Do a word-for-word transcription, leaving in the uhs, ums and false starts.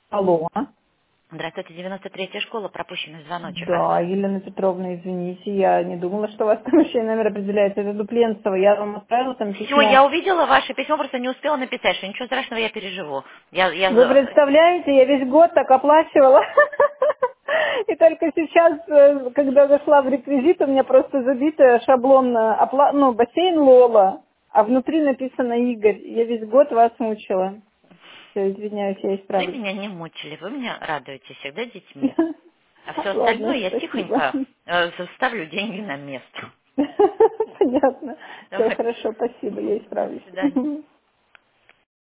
Алло. Здравствуйте, девяносто третья школа, пропущенный звоночек. А? Да, Елена Петровна, извините, я не думала, что у вас там еще и номер определяется. Это Дупленцева. Я вам отправила там Все, я письмо. увидела ваше письмо, просто не успела написать, что ничего страшного, я переживу. Я, я... Вы за- представляете, я весь год так оплачивала. И только сейчас, э, когда зашла в реквизит, у меня просто забито шаблон, э, опла- ну, бассейн Лола, а внутри написано Игорь. Я весь год вас мучила. Все, извиняюсь, я Вы исправлюсь. меня не мучили, вы меня радуете всегда детьми. А все Ладно, остальное я спасибо. тихонько э, заставлю деньги на место. Понятно. Все Давайте. хорошо, спасибо, я До исправлюсь. свидания.